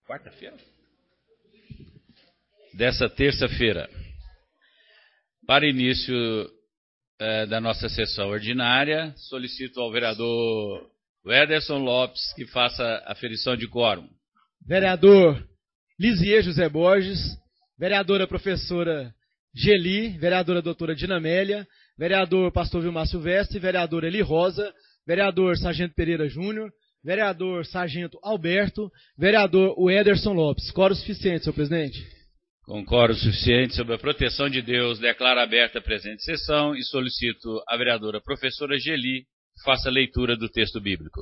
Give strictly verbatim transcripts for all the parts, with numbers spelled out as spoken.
quarta-feira? Dessa terça-feira. Para início eh, da nossa sessão ordinária, solicito ao vereador Ederson Lopes que faça a aferição de quórum. Vereador Lisier José Borges, vereadora professora Geli, vereadora doutora Dinamélia, vereador pastor Vilmar Silvestre, vereador Eli Rosa, vereador Sargento Pereira Júnior, vereador Sargento Alberto, vereador Ederson Lopes. Quórum suficiente, senhor presidente. Com quórum suficiente, sob a proteção de Deus, declaro aberta a presente sessão e solicito à vereadora professora Geli que faça a leitura do texto bíblico.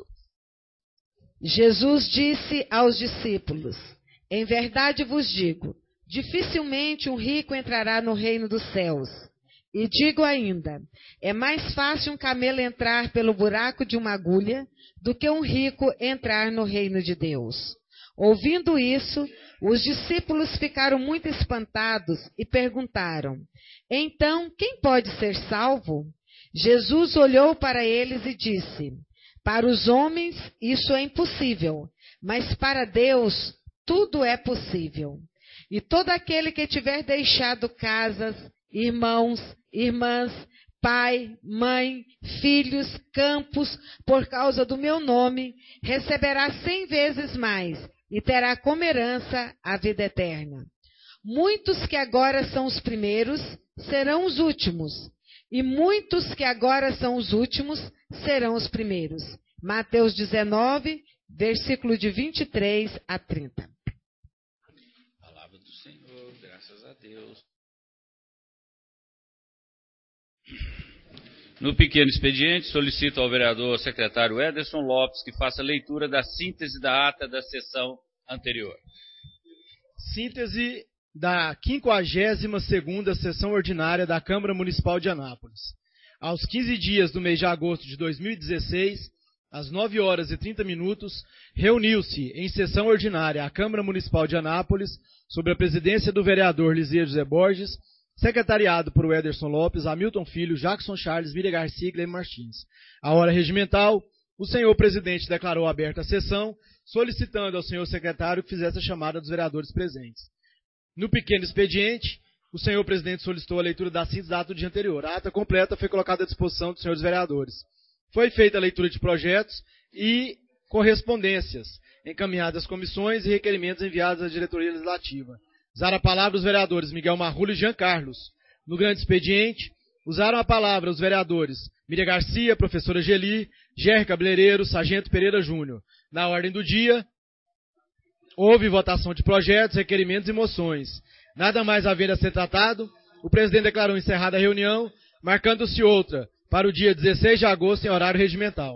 Jesus disse aos discípulos: em verdade vos digo, dificilmente um rico entrará no reino dos céus. E digo ainda, é mais fácil um camelo entrar pelo buraco de uma agulha do que um rico entrar no reino de Deus. Ouvindo isso, os discípulos ficaram muito espantados e perguntaram: então, quem pode ser salvo? Jesus olhou para eles e disse: para os homens isso é impossível, mas para Deus tudo é possível. E todo aquele que tiver deixado casas, irmãos, irmãs, pai, mãe, filhos, campos, por causa do meu nome, receberá cem vezes mais e terá como herança a vida eterna. Muitos que agora são os primeiros serão os últimos, e muitos que agora são os últimos serão os primeiros. Mateus dezenove, versículo de vinte e três a trinta. Palavra do Senhor, graças a Deus. No pequeno expediente, solicito ao vereador secretário Ederson Lopes que faça a leitura da síntese da ata da sessão anterior. Síntese da quinquagésima segunda sessão ordinária da Câmara Municipal de Anápolis. Aos quinze dias do mês de agosto de dois mil e dezesseis, às nove horas e trinta minutos, reuniu-se em sessão ordinária a Câmara Municipal de Anápolis, sob a presidência do vereador Lisier José Borges, secretariado por Ederson Lopes, Hamilton Filho, Jackson Charles, Miriam Garcia e Guilherme Martins. A hora regimental, o senhor presidente declarou aberta a sessão, solicitando ao senhor secretário que fizesse a chamada dos vereadores presentes. No pequeno expediente, o senhor presidente solicitou a leitura da síntese da ata do dia anterior. A ata completa foi colocada à disposição dos senhores vereadores. Foi feita a leitura de projetos e correspondências, encaminhadas às comissões e requerimentos enviados à diretoria legislativa. Usaram a palavra os vereadores Miguel Marrulho e Jean Carlos. No grande expediente, usaram a palavra os vereadores Miriam Garcia, professora Geli, Gerry Cabeleireiro, Sargento Pereira Júnior. Na ordem do dia, houve votação de projetos, requerimentos e moções. Nada mais havendo a ser tratado, o presidente declarou encerrada a reunião, marcando-se outra para o dia dezesseis de agosto em horário regimental.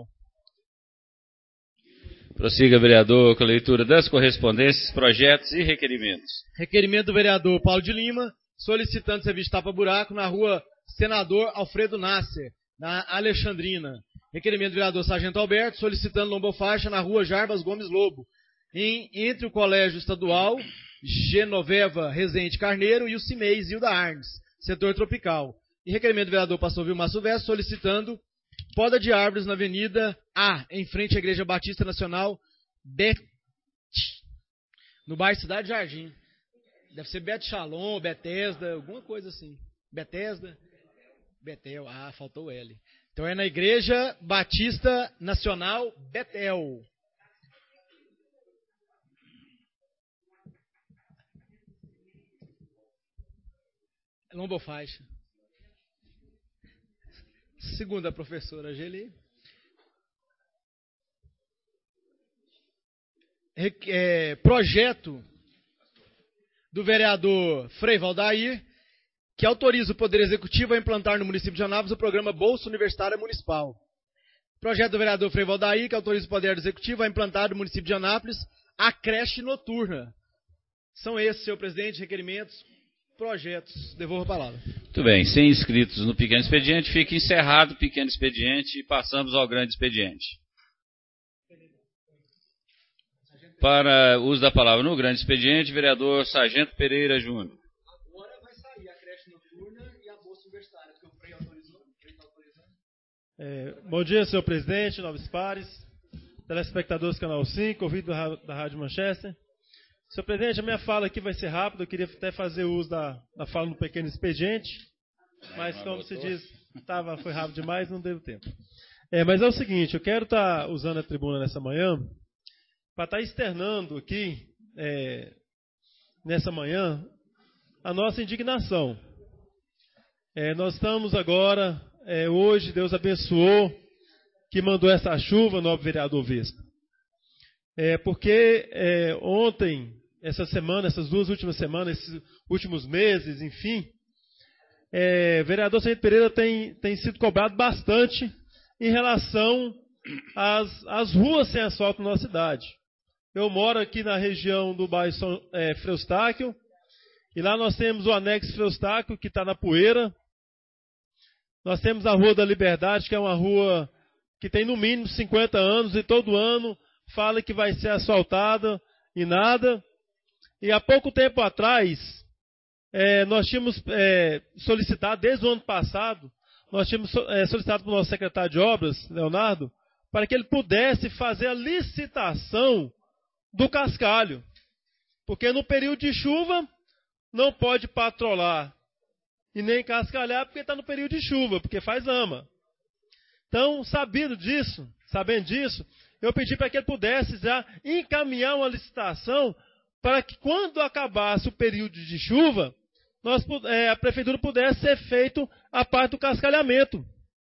Prossiga, vereador, com a leitura das correspondências, projetos e requerimentos. Requerimento do vereador Paulo de Lima, solicitando serviço de tapa-buraco na rua Senador Alfredo Nasser, na Alexandrina. Requerimento do vereador Sargento Alberto, solicitando lombofaixa na rua Jarbas Gomes Lobo, em, entre o Colégio Estadual Genoveva Rezende Carneiro e o CIMEI Zilda Arnes, setor tropical. E requerimento do vereador pastor Vilmar Silvestre, solicitando poda de árvores na Avenida A, em frente à Igreja Batista Nacional, Bet... no bairro Cidade Jardim. Deve ser Bet Shalom, Betesda, alguma coisa assim. Betesda, Betel, ah, faltou o L. Então é na Igreja Batista Nacional Betel. Lombofaixa. Segundo a professora Geli. É, projeto do vereador Frei Valdair, que autoriza o Poder Executivo a implantar no município de Anápolis o programa Bolsa Universitária Municipal. Projeto do vereador Frei Valdair, que autoriza o Poder Executivo a implantar no município de Anápolis a creche noturna. São esses, senhor presidente, requerimentos, projetos. Devolvo a palavra. Muito bem, sem inscritos no pequeno expediente, fica encerrado o pequeno expediente e passamos ao grande expediente. Para uso da palavra no grande expediente, vereador Sargento Pereira Júnior. Agora vai sair a creche noturna e a bolsa universitária, que o Frei autorizou. É, bom dia, senhor presidente, nobres pares, telespectadores do Canal cinco, ouvido da Rádio Manchester. Senhor presidente, a minha fala aqui vai ser rápida. Eu queria até fazer uso da, da fala no pequeno expediente, mas como se diz, tava, foi rápido demais, não deu tempo. É, mas é o seguinte, eu quero estar tá usando a tribuna nessa manhã para estar tá externando aqui, é, nessa manhã, a nossa indignação. É, nós estamos agora, é, hoje, Deus abençoou, que mandou essa chuva, nobre vereador Vespa. É, porque é, ontem, essa semana, essas duas últimas semanas, esses últimos meses, enfim, é, vereador Sargento Pereira tem, tem sido cobrado bastante em relação às, às ruas sem asfalto na nossa cidade. Eu moro aqui na região do bairro São, é, Freustáquio, e lá nós temos o anexo Freustáquio, que está na poeira. Nós temos a Rua da Liberdade, que é uma rua que tem no mínimo cinquenta anos, e todo ano fala que vai ser asfaltada e nada. E há pouco tempo atrás, é, nós tínhamos é, solicitado, desde o ano passado, nós tínhamos é, solicitado para o nosso secretário de obras, Leonardo, para que ele pudesse fazer a licitação do cascalho. Porque no período de chuva não pode patrolar e nem cascalhar porque está no período de chuva, porque faz lama. Então, sabendo disso, sabendo disso, eu pedi para que ele pudesse já encaminhar uma licitação para que quando acabasse o período de chuva, nós, é, a prefeitura pudesse ser feito a parte do cascalhamento.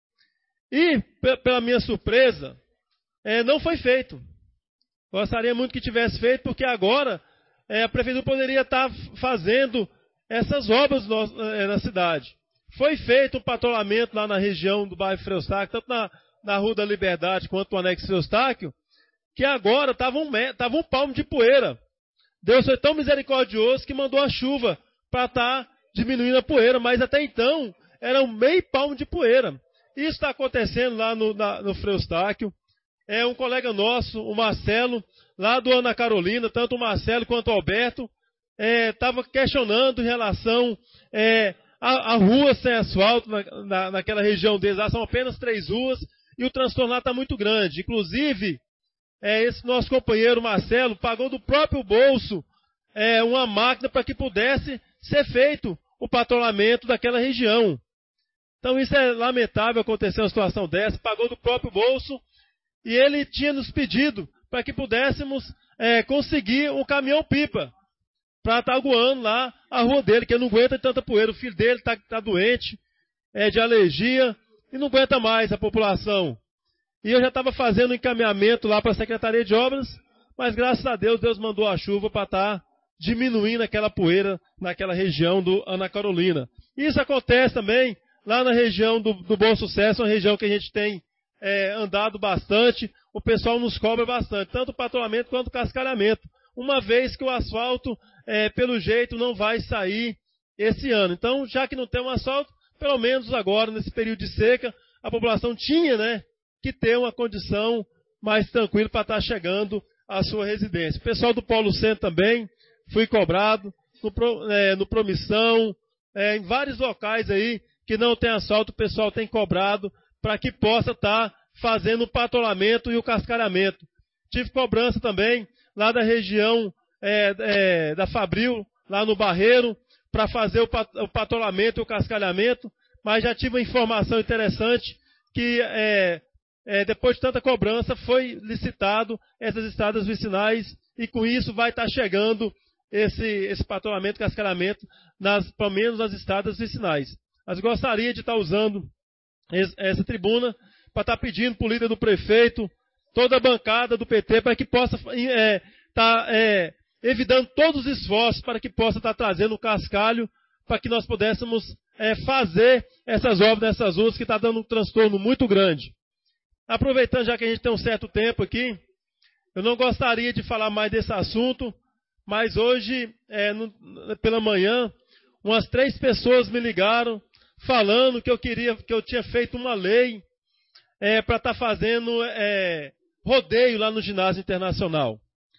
E, pela minha surpresa, é, não foi feito. Gostaria muito que tivesse feito, porque agora é, a prefeitura poderia estar fazendo essas obras no, é, na cidade. Foi feito um patrulhamento lá na região do bairro Freustáquio, tanto na, na Rua da Liberdade quanto no anexo Freustáquio, que agora estava um, tava um palmo de poeira. Deus foi tão misericordioso que mandou a chuva para estar tá diminuindo a poeira, mas até então era um meio palmo de poeira. Isso está acontecendo lá no, na, no Freustáquio. É um colega nosso, o Marcelo, lá do Ana Carolina, tanto o Marcelo quanto o Alberto, estava é, questionando em relação é, a, a rua sem asfalto na, na, naquela região deles. Lá são apenas três ruas e o transtorno lá está muito grande. Inclusive, é, esse nosso companheiro Marcelo pagou do próprio bolso é, uma máquina para que pudesse ser feito o patrulhamento daquela região. Então isso é lamentável acontecer uma situação dessa, pagou do próprio bolso e ele tinha nos pedido para que pudéssemos é, conseguir um caminhão-pipa para estar aguando lá a rua dele, que ele não aguenta tanta poeira. O filho dele está tá doente, é de alergia e não aguenta mais a população. E eu já estava fazendo um encaminhamento lá para a Secretaria de Obras, mas graças a Deus, Deus mandou a chuva para estar diminuindo aquela poeira naquela região do Ana Carolina. Isso acontece também lá na região do, do Bom Sucesso, uma região que a gente tem é, andado bastante, o pessoal nos cobra bastante, tanto o patrulhamento quanto o cascalhamento, uma vez que o asfalto, é, pelo jeito, não vai sair esse ano. Então, já que não tem um asfalto, pelo menos agora, nesse período de seca, a população tinha, né, que ter uma condição mais tranquila para estar chegando à sua residência. O pessoal do Polo Centro também fui cobrado, no, é, no Promissão, é, em vários locais aí que não tem asfalto, o pessoal tem cobrado para que possa estar fazendo o patrulhamento e o cascalhamento. Tive cobrança também lá da região é, é, da Fabril, lá no Barreiro, para fazer o, pat, o patrulhamento e o cascalhamento, mas já tive uma informação interessante que é, é, depois de tanta cobrança foi licitado essas estradas vicinais e com isso vai estar chegando esse, esse patrulhamento e cascalhamento, nas, pelo menos nas estradas vicinais. Mas gostaria de estar usando essa tribuna para estar pedindo para o líder do prefeito, toda a bancada do P T, para que possa é, estar é, evitando todos os esforços para que possa estar trazendo o cascalho, para que nós pudéssemos é, fazer essas obras nessas ruas que está dando um transtorno muito grande. Aproveitando já que a gente tem um certo tempo aqui, eu não gostaria de falar mais desse assunto, mas hoje, é, no, pela manhã, umas três pessoas me ligaram falando que eu queria, que eu tinha feito uma lei é, para estar tá fazendo é, rodeio lá no ginásio internacional.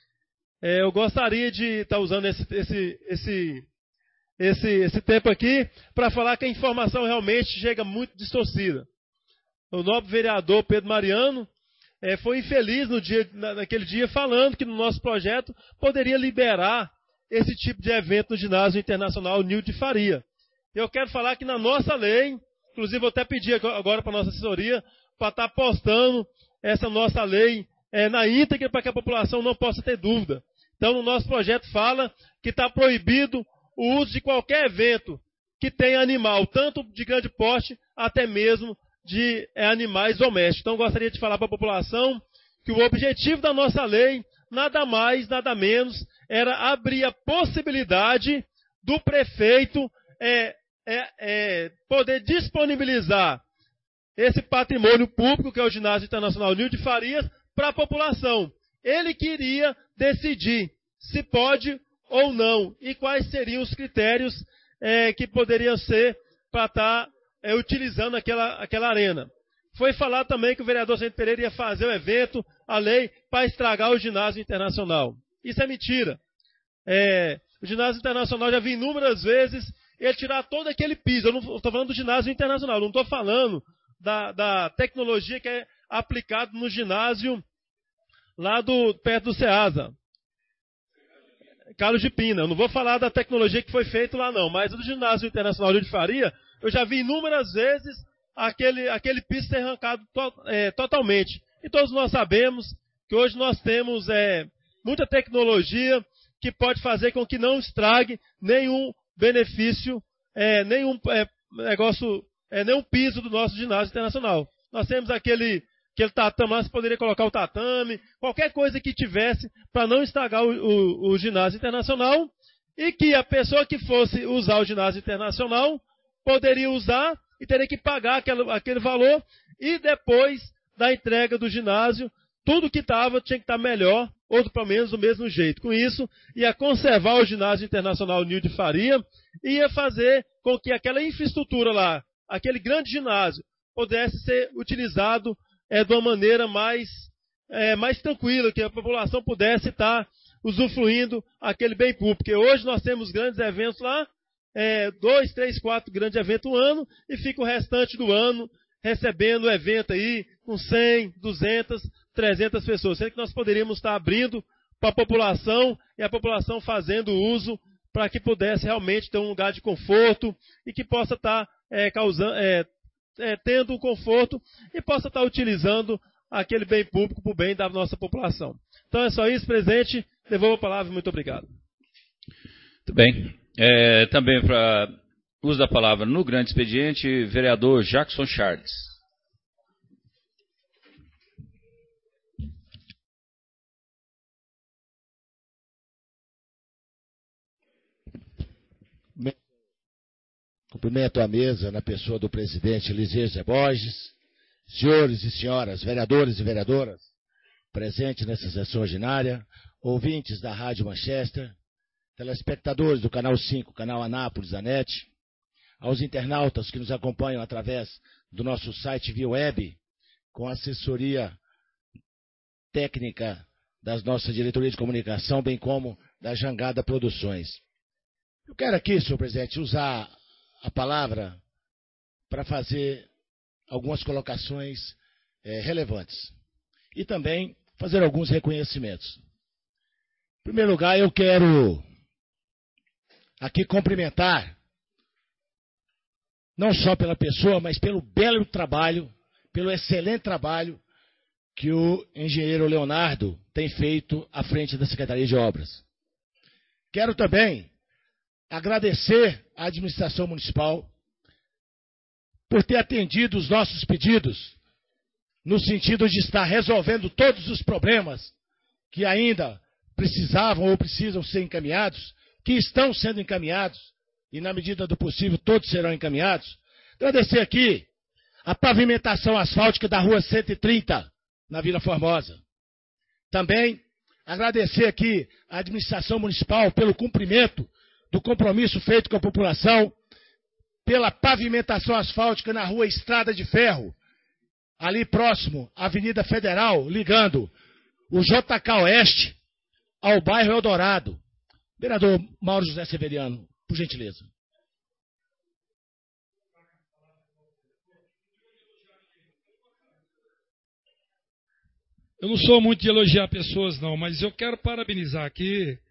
É, eu gostaria de estar tá usando esse, esse, esse, esse, esse tempo aqui para falar que a informação realmente chega muito distorcida. O nobre vereador Pedro Mariano é, foi infeliz no dia, naquele dia falando que no nosso projeto poderia liberar esse tipo de evento no ginásio internacional Nilde Faria. Eu quero falar que na nossa lei, inclusive vou até pedir agora para a nossa assessoria, para estar postando essa nossa lei é, na íntegra, para que a população não possa ter dúvida. Então, no nosso projeto fala que está proibido o uso de qualquer evento que tenha animal, tanto de grande porte, até mesmo de é, animais domésticos. Então, gostaria de falar para a população que o objetivo da nossa lei, nada mais, nada menos, era abrir a possibilidade do prefeito é, é, é, poder disponibilizar esse patrimônio público, que é o Ginásio Internacional Nilde Farias, para a população. Ele queria decidir se pode ou não, e quais seriam os critérios é, que poderiam ser para estar é, utilizando aquela, aquela arena. Foi falar também que o vereador Vicente Pereira ia fazer o evento, a lei, para estragar o ginásio internacional. Isso é mentira. É, o ginásio internacional já vi inúmeras vezes ele tirar todo aquele piso. Eu não estou falando do ginásio internacional, não estou falando da, da tecnologia que é aplicada no ginásio lá do, perto do Ceasa. Carlos de Pina. Eu não vou falar da tecnologia que foi feita lá não, mas do ginásio internacional de Faria, eu já vi inúmeras vezes aquele, aquele piso ser arrancado to, é, totalmente. E todos nós sabemos que hoje nós temos é, muita tecnologia que pode fazer com que não estrague nenhum benefício, é, nenhum é, negócio, é, nenhum piso do nosso ginásio internacional. Nós temos aquele, aquele tatame lá, você poderia colocar o tatame, qualquer coisa que tivesse para não estragar o, o, o ginásio internacional, e que a pessoa que fosse usar o ginásio internacional poderia usar e teria que pagar aquele, aquele valor, e depois da entrega do ginásio, tudo que estava tinha que estar melhor, ou pelo menos do mesmo jeito. Com isso, ia conservar o ginásio internacional Nilde Faria, e ia fazer com que aquela infraestrutura lá, aquele grande ginásio, pudesse ser utilizado é, de uma maneira mais, é, mais tranquila, que a população pudesse estar usufruindo aquele bem público. Porque hoje nós temos grandes eventos lá, é, dois, três, quatro grandes eventos no ano, e fica o restante do ano recebendo o evento aí com cem, duzentas, trezentas pessoas. Sendo que nós poderíamos estar abrindo para a população e a população fazendo uso para que pudesse realmente ter um lugar de conforto e que possa estar é, causando, é, é, tendo um conforto e possa estar utilizando aquele bem público para o bem da nossa população. Então é só isso, presidente. Devolvo a palavra. Muito obrigado. Muito bem. É, também para uso da palavra no grande expediente, vereador Jackson Charles. Cumprimento a mesa na pessoa do presidente Eliseu Zé Borges, senhores e senhoras, vereadores e vereadoras, presentes nessa sessão ordinária, ouvintes da Rádio Manchester, telespectadores do Canal cinco, Canal Anápolis, a NET, aos internautas que nos acompanham através do nosso site via web, com assessoria técnica das nossas diretorias de comunicação, bem como da Jangada Produções. Eu quero aqui, senhor presidente, usar a palavra para fazer algumas colocações é, relevantes e também fazer alguns reconhecimentos. Em primeiro lugar, eu quero aqui cumprimentar, não só pela pessoa, mas pelo belo trabalho, pelo excelente trabalho que o engenheiro Leonardo tem feito à frente da Secretaria de Obras. Quero também agradecer à administração municipal por ter atendido os nossos pedidos, no sentido de estar resolvendo todos os problemas que ainda precisavam ou precisam ser encaminhados, que estão sendo encaminhados, e na medida do possível todos serão encaminhados. Agradecer aqui a pavimentação asfáltica da rua cento e trinta, na Vila Formosa. Também agradecer aqui à administração municipal pelo cumprimento do compromisso feito com a população, pela pavimentação asfáltica na rua Estrada de Ferro, ali próximo à Avenida Federal, ligando o J K Oeste ao bairro Eldorado. Vereador Mauro José Severiano, por gentileza. Eu não sou muito de elogiar pessoas, não, mas eu quero parabenizar aqui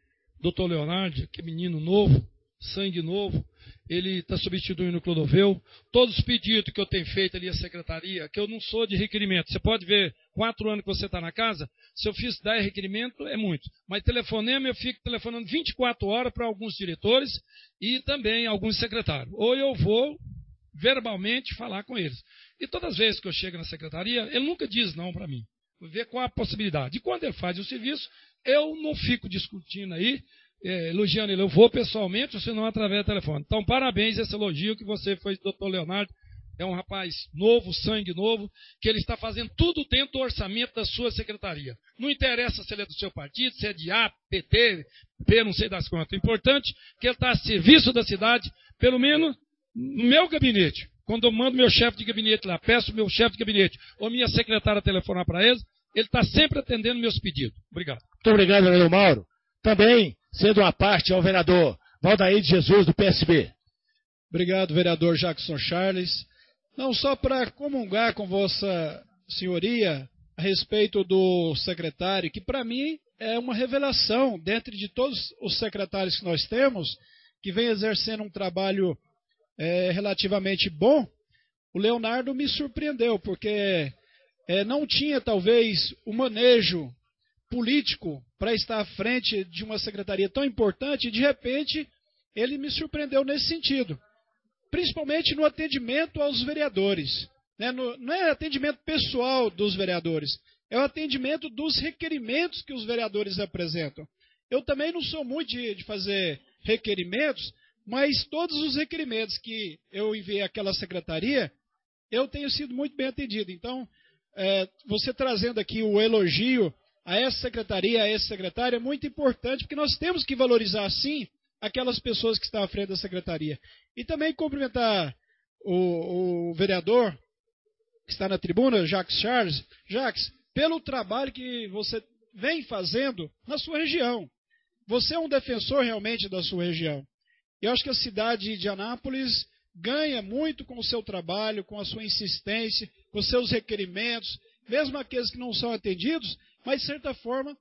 doutor Leonardo, que é menino novo, sangue novo, ele está substituindo o Clodoveu. Todos os pedidos que eu tenho feito ali à secretaria, que eu não sou de requerimento. Você pode ver, quatro anos que você está na casa, se eu fiz dez requerimentos, é muito. Mas telefonema, eu fico telefonando vinte e quatro horas para alguns diretores e também alguns secretários. Ou eu vou verbalmente falar com eles. E todas as vezes que eu chego na secretaria, ele nunca diz não para mim. Vou ver qual a possibilidade. E quando ele faz o serviço, eu não fico discutindo aí, é, elogiando ele. Eu vou pessoalmente, ou se não, através do telefone. Então, parabéns esse elogio que você fez, doutor Leonardo. É um rapaz novo, sangue novo, que ele está fazendo tudo dentro do orçamento da sua secretaria. Não interessa se ele é do seu partido, se é de A, P T, P, não sei das contas. O importante é que ele está a serviço da cidade, pelo menos no meu gabinete. Quando eu mando meu chefe de gabinete lá, peço meu chefe de gabinete ou minha secretária telefonar para eles, ele está sempre atendendo meus pedidos. Obrigado. Muito obrigado, vereador Mauro. Também, sendo uma parte, ao vereador Valdair de Jesus, do P S B. Obrigado, vereador Jackson Charles. Não só para comungar com vossa senhoria a respeito do secretário, que para mim é uma revelação, dentre de todos os secretários que nós temos, que vem exercendo um trabalho é, relativamente bom. O Leonardo me surpreendeu, porque é, não tinha talvez o manejo político para estar à frente de uma secretaria tão importante, e de repente ele me surpreendeu nesse sentido. Principalmente no atendimento aos vereadores. Né? No, não é atendimento pessoal dos vereadores, é o atendimento dos requerimentos que os vereadores apresentam. Eu também não sou muito de, de fazer requerimentos, mas todos os requerimentos que eu enviei àquela secretaria, eu tenho sido muito bem atendido. Então, é, você trazendo aqui o elogio a essa secretaria, a esse secretário, é muito importante, porque nós temos que valorizar, sim, aquelas pessoas que estão à frente da secretaria. E também cumprimentar o, o vereador que está na tribuna, Jacques Charles. Jacques, pelo trabalho que você vem fazendo na sua região. Você é um defensor realmente da sua região. Eu acho que a cidade de Anápolis ganha muito com o seu trabalho, com a sua insistência, com os seus requerimentos, mesmo aqueles que não são atendidos, mas de certa forma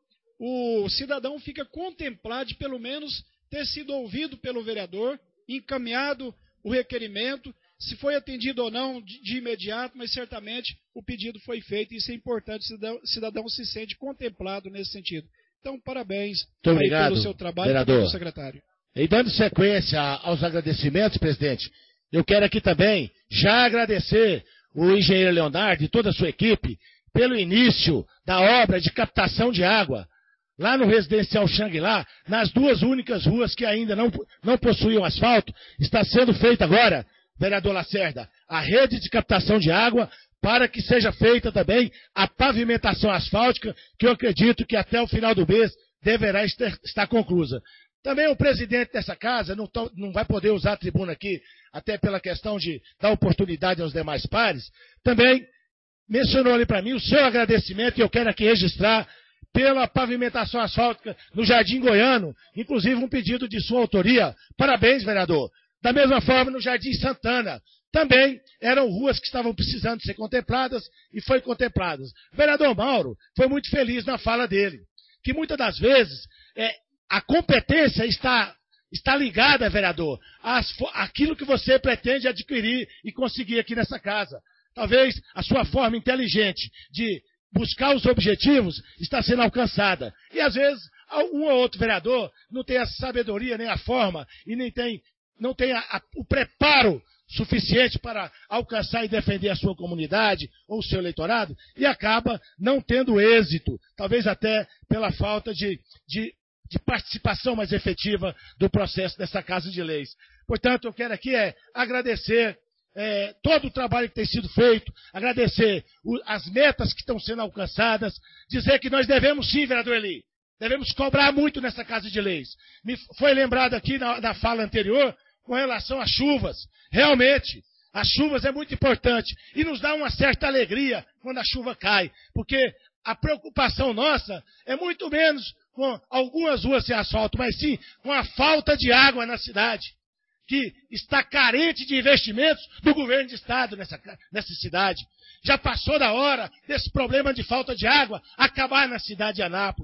o cidadão fica contemplado de pelo menos ter sido ouvido pelo vereador, encaminhado o requerimento, se foi atendido ou não de, de imediato, mas certamente o pedido foi feito, e isso é importante, o cidadão, o cidadão se sente contemplado nesse sentido. Então, parabéns Muito obrigado, pelo seu trabalho, vereador. pelo secretário. E dando sequência aos agradecimentos, presidente, eu quero aqui também já agradecer o engenheiro Leonardo e toda a sua equipe pelo início da obra de captação de água lá no residencial Xangri-Lá, nas duas únicas ruas que ainda não, não possuíam asfalto. Está sendo feita agora, vereador Lacerda, a rede de captação de água, para que seja feita também a pavimentação asfáltica, que eu acredito que até o final do mês deverá estar, estar conclusa. Também o presidente dessa casa, não, to, não vai poder usar a tribuna aqui, até pela questão de dar oportunidade aos demais pares, também mencionou ali para mim o seu agradecimento, e eu quero aqui registrar pela pavimentação asfáltica no Jardim Goiano, inclusive um pedido de sua autoria. Parabéns, vereador. Da mesma forma, no Jardim Santana, também eram ruas que estavam precisando ser contempladas e foi contempladas. O vereador Mauro foi muito feliz na fala dele, que muitas das vezes é, a competência está, está ligada, vereador, às, àquilo que você pretende adquirir e conseguir aqui nessa casa. Talvez a sua forma inteligente de buscar os objetivos está sendo alcançada. E às vezes um ou outro vereador não tem a sabedoria, nem a forma, e nem tem, não tem a, a, o preparo suficiente para alcançar e defender a sua comunidade ou o seu eleitorado, e acaba não tendo êxito, talvez até pela falta de, de, de participação mais efetiva do processo dessa Casa de Leis. Portanto, eu quero aqui é agradecer É, todo o trabalho que tem sido feito, agradecer o, as metas que estão sendo alcançadas, dizer que nós devemos sim, vereador Eli, devemos cobrar muito nessa Casa de Leis. Me foi lembrado aqui na, na fala anterior, com relação às chuvas. Realmente, as chuvas é muito importante e nos dá uma certa alegria quando a chuva cai, porque a preocupação nossa é muito menos com algumas ruas sem asfalto, mas sim com a falta de água na cidade, que está carente de investimentos do governo de estado nessa, nessa cidade. Já passou da hora desse problema de falta de água acabar na cidade de Anápolis.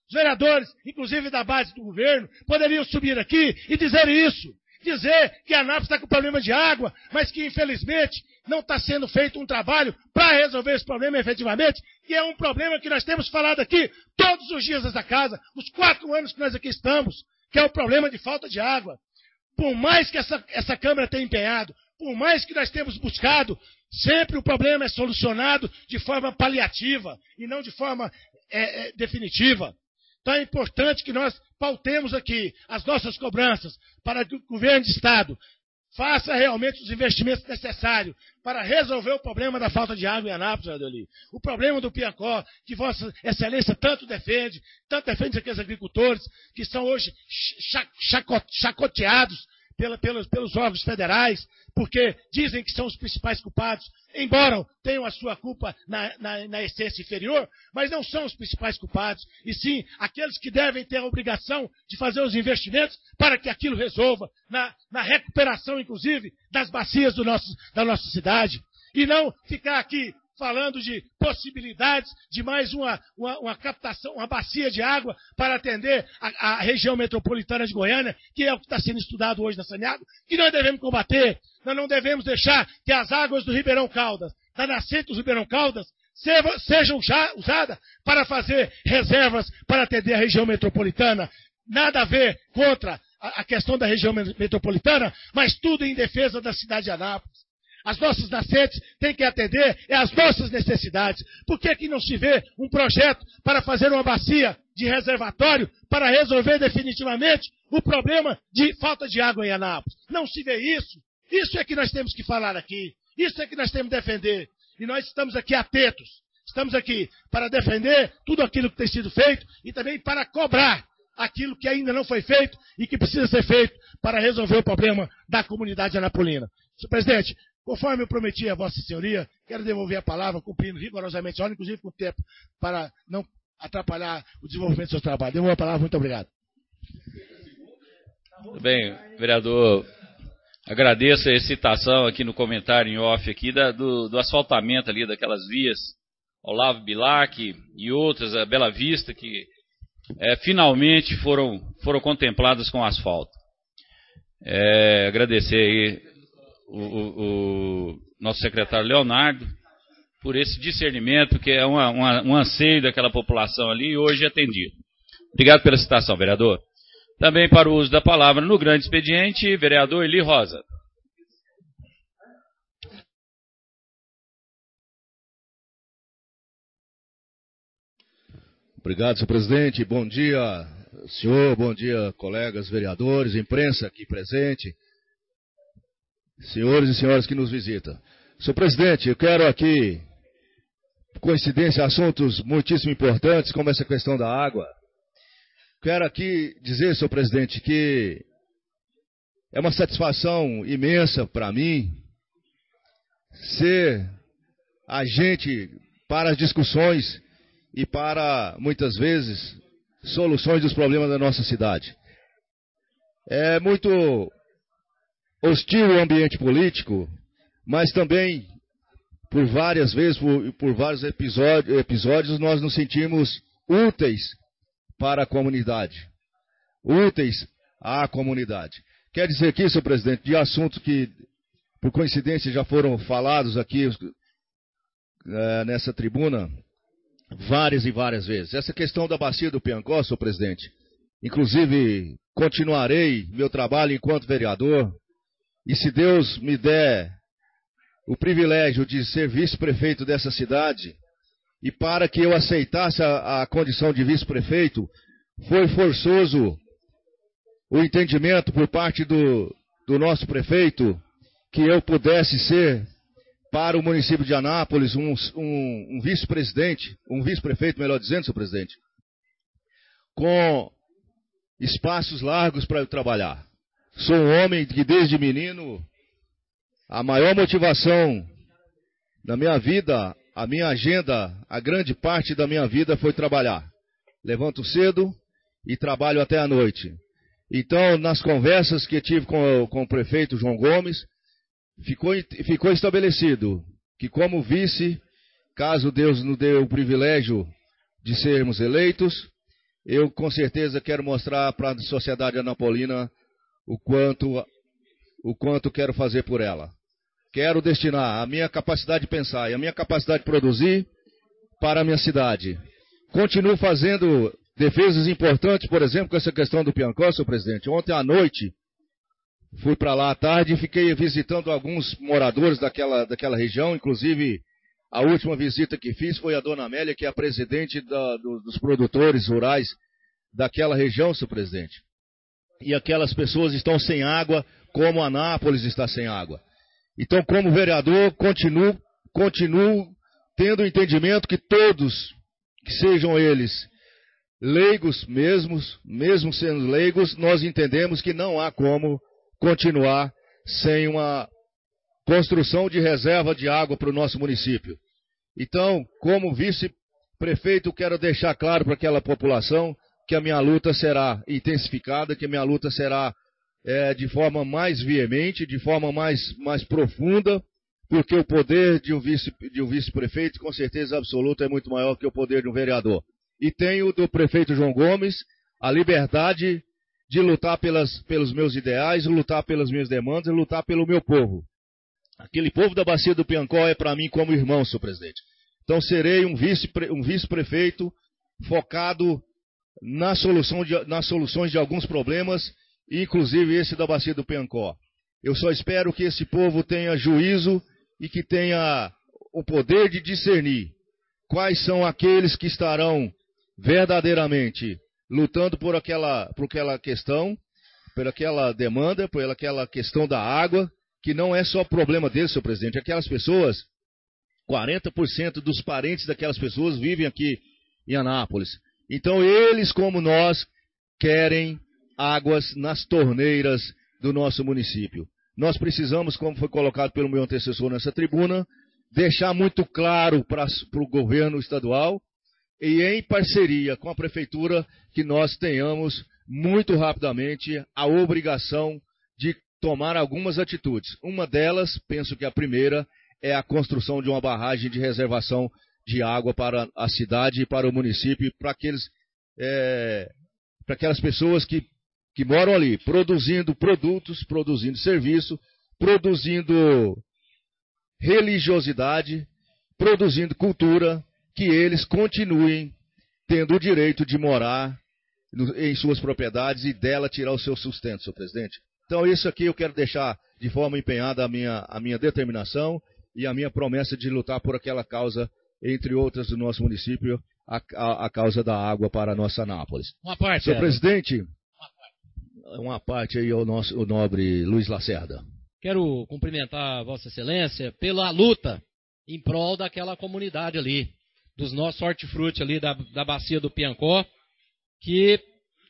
Os vereadores, inclusive da base do governo, poderiam subir aqui e dizer isso. Dizer que a Anápolis está com problema de água, mas que, infelizmente, não está sendo feito um trabalho para resolver esse problema efetivamente, que é um problema que nós temos falado aqui todos os dias nessa casa, os quatro anos que nós aqui estamos, que é o problema de falta de água. Por mais que essa, essa Câmara tenha empenhado, por mais que nós temos buscado, sempre o problema é solucionado de forma paliativa e não de forma é, é, definitiva. Então é importante que nós pautemos aqui as nossas cobranças para que o governo de Estado faça realmente os investimentos necessários para resolver o problema da falta de água em Anápolis, vereador Eli. O problema do Piancó, que Vossa Excelência tanto defende, tanto defende aqueles agricultores que são hoje chacoteados pela, pelos, pelos órgãos federais, porque dizem que são os principais culpados, embora tenham a sua culpa na, na, na essência inferior, mas não são os principais culpados, e sim aqueles que devem ter a obrigação de fazer os investimentos para que aquilo resolva, na, na recuperação, inclusive, das bacias do nosso, da nossa cidade, e não ficar aqui falando de possibilidades de mais uma, uma, uma captação, uma bacia de água para atender a, a região metropolitana de Goiânia, que é o que está sendo estudado hoje na Saneago, que nós devemos combater. Nós não devemos deixar que as águas do Ribeirão Caldas, da nascente do Ribeirão Caldas, sejam já usadas para fazer reservas para atender a região metropolitana. Nada a ver contra a, a questão da região metropolitana, mas tudo em defesa da cidade de Anápolis. As nossas nascentes têm que atender às nossas necessidades. Por que que não se vê um projeto para fazer uma bacia de reservatório para resolver definitivamente o problema de falta de água em Anápolis? Não se vê isso. Isso é que nós temos que falar aqui. Isso é que nós temos que defender. E nós estamos aqui atentos. Estamos aqui para defender tudo aquilo que tem sido feito e também para cobrar aquilo que ainda não foi feito e que precisa ser feito para resolver o problema da comunidade anapolina. Senhor presidente, conforme eu prometi a Vossa Senhoria, quero devolver a palavra, cumprindo rigorosamente a hora, inclusive com o tempo, para não atrapalhar o desenvolvimento do seu trabalho. Devolvo a palavra, muito obrigado. Muito bem, vereador. Agradeço a excitação aqui no comentário em off aqui da, do, do asfaltamento ali daquelas vias, Olavo Bilac e outras, a Bela Vista, que é, finalmente foram, foram contempladas com asfalto. É, agradecer aí o, o, o nosso secretário Leonardo por esse discernimento que é uma, uma, um anseio daquela população ali e hoje atendido. Obrigado pela citação, vereador. Também para o uso da palavra no grande expediente, vereador Eli Rosa. Obrigado, senhor presidente. Bom dia, senhor. Bom dia, colegas vereadores, imprensa aqui presente, senhores e senhoras que nos visitam. Senhor presidente, eu quero aqui, por coincidência, assuntos muitíssimo importantes, como essa questão da água. Quero aqui dizer, senhor presidente, que é uma satisfação imensa para mim ser agente para as discussões e para, muitas vezes, soluções dos problemas da nossa cidade. É muito hostil o ambiente político, mas também, por várias vezes, por, por vários episódios, episódios, nós nos sentimos úteis para a comunidade. Úteis à comunidade. Quer dizer aqui, senhor presidente, de assuntos que, por coincidência, já foram falados aqui é, nessa tribuna várias e várias vezes. Essa questão da bacia do Piancó, senhor presidente, inclusive continuarei meu trabalho enquanto vereador, e se Deus me der o privilégio de ser vice-prefeito dessa cidade, e para que eu aceitasse a, a condição de vice-prefeito, foi forçoso o entendimento por parte do, do nosso prefeito que eu pudesse ser, para o município de Anápolis, um, um, um vice-presidente, um vice-prefeito, melhor dizendo, senhor presidente, com espaços largos para eu trabalhar. Sou um homem que desde menino, a maior motivação na minha vida, a minha agenda, a grande parte da minha vida foi trabalhar. Levanto cedo e trabalho até a noite. Então, nas conversas que tive com, com o prefeito João Gomes, ficou, ficou estabelecido que como vice, caso Deus nos dê o privilégio de sermos eleitos, eu com certeza quero mostrar para a sociedade anapolina o quanto, o quanto quero fazer por ela. Quero destinar a minha capacidade de pensar e a minha capacidade de produzir para a minha cidade. Continuo fazendo defesas importantes, por exemplo, com essa questão do Piancó, senhor presidente. Ontem à noite, fui para lá à tarde e fiquei visitando alguns moradores daquela, daquela região, inclusive a última visita que fiz foi a dona Amélia, que é a presidente da, do, dos produtores rurais daquela região, senhor presidente. E aquelas pessoas estão sem água, como Anápolis está sem água. Então, como vereador, continuo, continuo tendo o entendimento que todos, que sejam eles leigos mesmos, mesmo sendo leigos, nós entendemos que não há como continuar sem uma construção de reserva de água para o nosso município. Então, como vice-prefeito, quero deixar claro para aquela população que a minha luta será intensificada, que a minha luta será é, de forma mais veemente, de forma mais, mais profunda, porque o poder de um vice, de um vice-prefeito, com certeza absoluta, é muito maior que o poder de um vereador. E tenho do prefeito João Gomes a liberdade de lutar pelas, pelos meus ideais, lutar pelas minhas demandas, lutar pelo meu povo. Aquele povo da Bacia do Piancó é para mim como irmão, senhor presidente. Então serei um vice, um vice-prefeito focado na solução de, nas soluções de alguns problemas, inclusive esse da Bacia do Piancó. Eu só espero que esse povo tenha juízo e que tenha o poder de discernir quais são aqueles que estarão verdadeiramente lutando por aquela, por aquela questão, por aquela demanda, por aquela questão da água, que não é só problema deles, senhor presidente. Aquelas pessoas, quarenta por cento dos parentes daquelas pessoas vivem aqui em Anápolis. Então eles, como nós, querem águas nas torneiras do nosso município. Nós precisamos, como foi colocado pelo meu antecessor nessa tribuna, deixar muito claro para o governo estadual e em parceria com a prefeitura que nós tenhamos muito rapidamente a obrigação de tomar algumas atitudes. Uma delas, penso que a primeira, é a construção de uma barragem de reservação de água para a cidade e para o município, para aqueles, é, para aquelas pessoas que, que moram ali, produzindo produtos, produzindo serviço, produzindo religiosidade, produzindo cultura, que eles continuem tendo o direito de morar no, em suas propriedades e dela tirar o seu sustento, senhor presidente. Então isso aqui eu quero deixar de forma empenhada a minha, a minha determinação e a minha promessa de lutar por aquela causa, entre outras do nosso município, a, a, a causa da água para a nossa Anápolis. Uma parte, senhor presidente, uma parte, uma parte aí ao nosso, o nobre Luiz Lacerda. Quero cumprimentar a Vossa Excelência pela luta em prol daquela comunidade ali, dos nossos hortifruti ali da, da Bacia do Piancó, que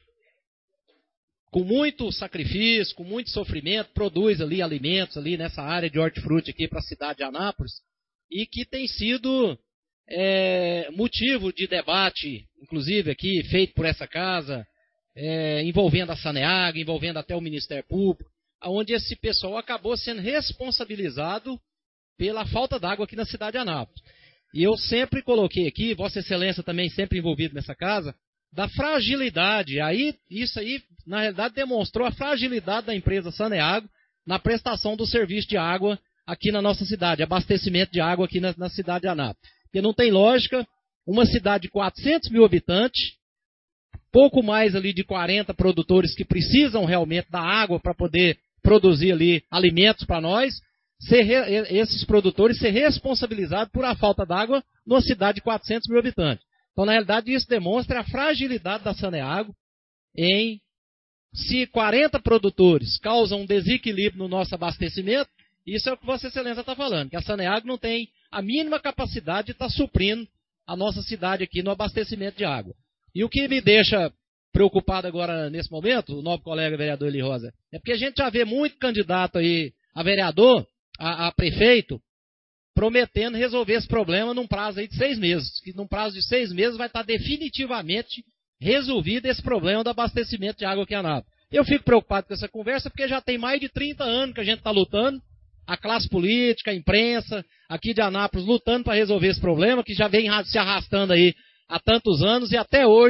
com muito sacrifício, com muito sofrimento, produz ali alimentos ali nessa área de hortifruti aqui para a cidade de Anápolis, e que tem sido é, motivo de debate, inclusive aqui, feito por essa casa, é, envolvendo a Saneago, envolvendo até o Ministério Público, onde esse pessoal acabou sendo responsabilizado pela falta d'água aqui na cidade de Anápolis. E eu sempre coloquei aqui, Vossa Excelência também sempre envolvido nessa casa, da fragilidade. Aí, isso aí, na realidade, demonstrou a fragilidade da empresa Saneago na prestação do serviço de água aqui na nossa cidade, abastecimento de água aqui na, na cidade de Anápolis. Porque não tem lógica, uma cidade de quatrocentos mil habitantes, pouco mais ali de quarenta produtores que precisam realmente da água para poder produzir ali alimentos para nós, ser re, esses produtores ser responsabilizados por a falta d'água numa cidade de quatrocentos mil habitantes. Então, na realidade, isso demonstra a fragilidade da Saneago em, se quarenta produtores causam um desequilíbrio no nosso abastecimento, isso é o que Vossa Excelência está falando, que a Saneago não tem a mínima capacidade de estar suprindo a nossa cidade aqui no abastecimento de água. E o que me deixa preocupado agora nesse momento, o nobre colega vereador Eli Rosa, é porque a gente já vê muito candidato aí a vereador, a, a prefeito, prometendo resolver esse problema num prazo aí de seis meses. Que num prazo de seis meses vai estar definitivamente resolvido esse problema do abastecimento de água aqui em Anápolis. Eu fico preocupado com essa conversa porque já tem mais de trinta anos que a gente está lutando, a classe política, a imprensa aqui de Anápolis lutando para resolver esse problema, que já vem se arrastando aí há tantos anos e até hoje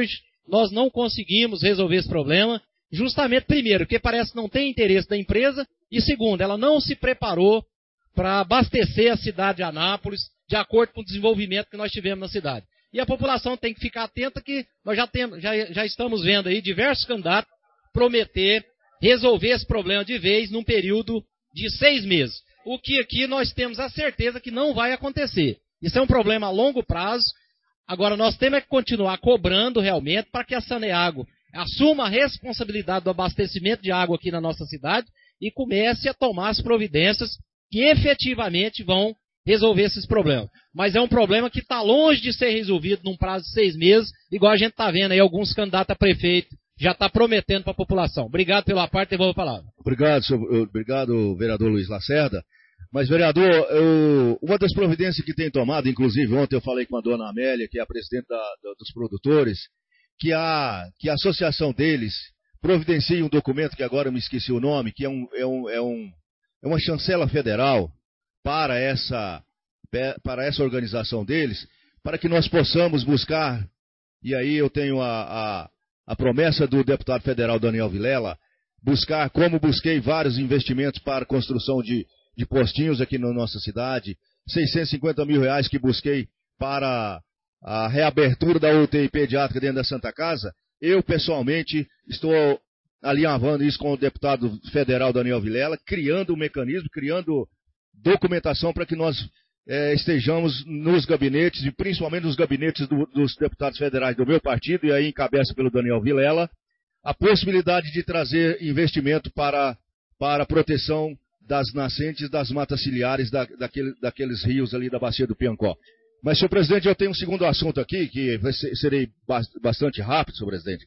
nós não conseguimos resolver esse problema, justamente, primeiro, porque parece que não tem interesse da empresa, e segundo, ela não se preparou para abastecer a cidade de Anápolis de acordo com o desenvolvimento que nós tivemos na cidade. E a população tem que ficar atenta que nós já, temos, já, já estamos vendo aí diversos candidatos prometer resolver esse problema de vez num período de seis meses. O que aqui nós temos a certeza que não vai acontecer. Isso é um problema a longo prazo. Agora, nós temos que continuar cobrando realmente para que a Saneago assuma a responsabilidade do abastecimento de água aqui na nossa cidade e comece a tomar as providências que efetivamente vão resolver esses problemas. Mas é um problema que está longe de ser resolvido num prazo de seis meses, igual a gente está vendo aí alguns candidatos a prefeito já está prometendo para a população. Obrigado pela parte, devolvo a palavra. Obrigado, senhor, obrigado, vereador Luiz Lacerda. Mas, vereador, eu, uma das providências que tem tomado, inclusive ontem eu falei com a dona Amélia, que é a presidente da, da, dos produtores, que a, que a associação deles providencie um documento, que agora eu me esqueci o nome, que é, um, é, um, é, um, é uma chancela federal para essa, para essa organização deles, para que nós possamos buscar, e aí eu tenho a, a, a promessa do deputado federal Daniel Vilela, buscar, como busquei vários investimentos para a construção de, de postinhos aqui na nossa cidade, seiscentos e cinquenta mil reais que busquei para a reabertura da U T I pediátrica dentro da Santa Casa. Eu, pessoalmente, estou alinhavando isso com o deputado federal Daniel Vilela, criando um mecanismo, criando documentação para que nós é, estejamos nos gabinetes, e principalmente nos gabinetes do, dos deputados federais do meu partido, e aí encabeça pelo Daniel Vilela, a possibilidade de trazer investimento para, para a proteção das nascentes das matas ciliares da, daquele, daqueles rios ali da bacia do Piancó. Mas, senhor presidente, eu tenho um segundo assunto aqui, que vai ser, serei bastante rápido, senhor presidente.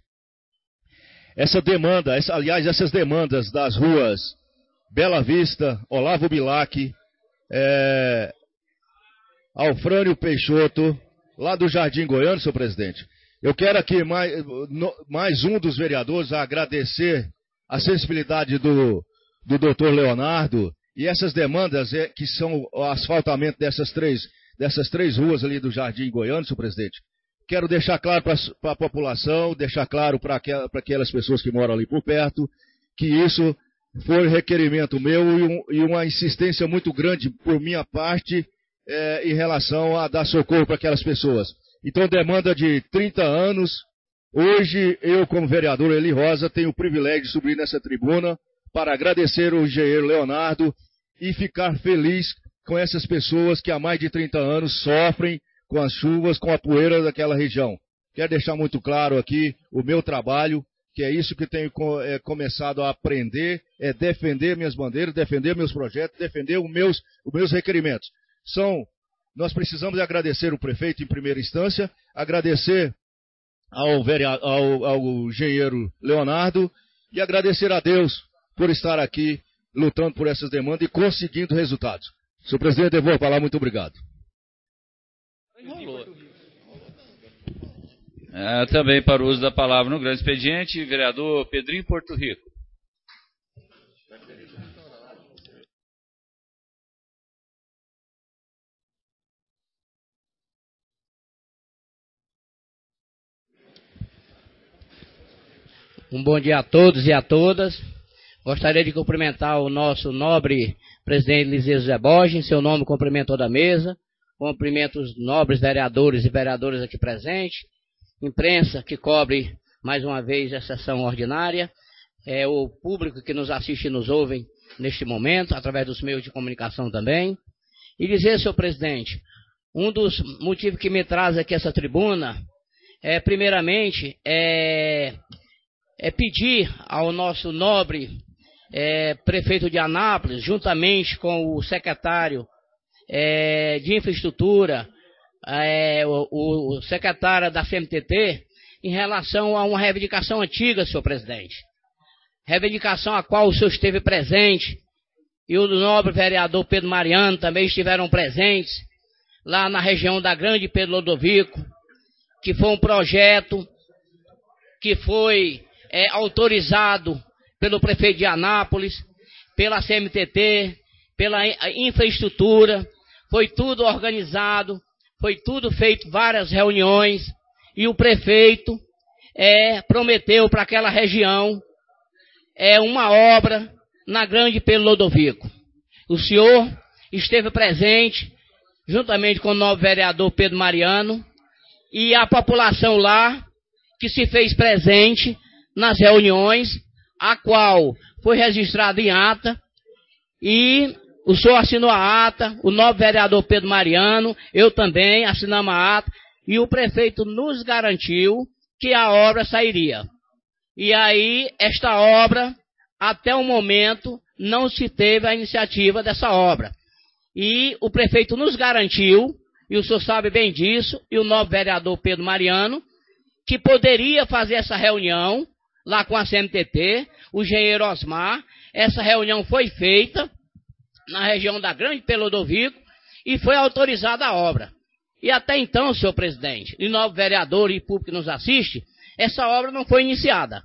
Essa demanda, essa, aliás, essas demandas das ruas Bela Vista, Olavo Bilac, é, Alfrânio Peixoto, lá do Jardim Goiano, senhor presidente. Eu quero aqui mais, no, mais um dos vereadores a agradecer a sensibilidade do, do doutor Leonardo e essas demandas é, que são o asfaltamento dessas três, dessas três ruas ali do Jardim Goiano, senhor presidente. Quero deixar claro para a população, deixar claro para aquel, aquelas pessoas que moram ali por perto, que isso foi requerimento meu e, um, e uma insistência muito grande por minha parte é, em relação a dar socorro para aquelas pessoas. Então, demanda de trinta anos. Hoje, eu, como vereador Eli Rosa, tenho o privilégio de subir nessa tribuna para agradecer o engenheiro Leonardo e ficar feliz com essas pessoas que há mais de trinta anos sofrem com as chuvas, com a poeira daquela região. Quero deixar muito claro aqui o meu trabalho, que é isso que tenho é, começado a aprender, é defender minhas bandeiras, defender meus projetos, defender os meus, os meus requerimentos. São, nós precisamos agradecer o prefeito em primeira instância, agradecer ao, vereador, ao, ao engenheiro Leonardo e agradecer a Deus por estar aqui lutando por essas demandas e conseguindo resultados. Senhor presidente, eu vou falar, muito obrigado. É, também para o uso da palavra no grande expediente, vereador Pedrinho Porto Rico. Um bom dia a todos e a todas. Gostaria de cumprimentar o nosso nobre presidente Liseu José Borges, em seu nome cumprimento toda a mesa, cumprimento os nobres vereadores e vereadoras aqui presentes, imprensa que cobre mais uma vez essa sessão ordinária, é, o público que nos assiste e nos ouve neste momento, através dos meios de comunicação também. E dizer, senhor presidente, um dos motivos que me traz aqui essa tribuna é, primeiramente, é, é pedir ao nosso nobre é, prefeito de Anápolis, juntamente com o secretário é, de infraestrutura, É, o, o secretário da C M T T, em relação a uma reivindicação antiga, senhor presidente. Reivindicação a qual o senhor esteve presente, e o nobre vereador Pedro Mariano também estiveram presentes, lá na região da Grande Pedro Lodovico, que foi um projeto que foi é, autorizado pelo prefeito de Anápolis, pela C M T T, pela infraestrutura, foi tudo organizado. Foi tudo feito, várias reuniões, e o prefeito é, prometeu para aquela região é, uma obra na Grande Pedro Lodovico. O senhor esteve presente, juntamente com o novo vereador Pedro Mariano, e a população lá, que se fez presente nas reuniões, a qual foi registrada em ata, e o senhor assinou a ata, o novo vereador Pedro Mariano, eu também assinamos a ata, e o prefeito nos garantiu que a obra sairia. E aí, esta obra, até o momento, não se teve a iniciativa dessa obra. E o prefeito nos garantiu, e o senhor sabe bem disso, e o novo vereador Pedro Mariano, que poderia fazer essa reunião lá com a C M T T, o engenheiro Osmar. Essa reunião foi feita na região da Grande Pedro Lodovico e foi autorizada a obra. E até então, senhor presidente, e novo vereador e público que nos assiste, essa obra não foi iniciada.